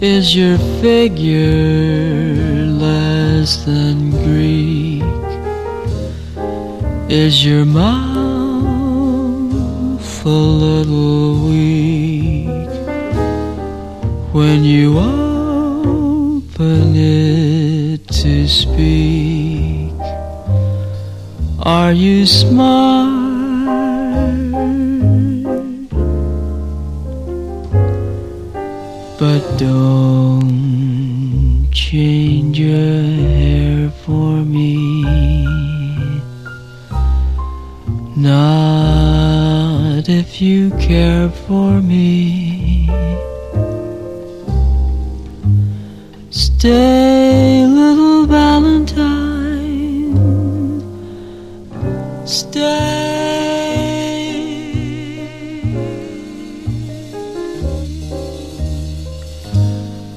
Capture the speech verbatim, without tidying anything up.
Is your figure less than Greek? Is your mouth a little weak when you open it to speak? Are you smart? But don't change your hair for me, not if you care for me. Stay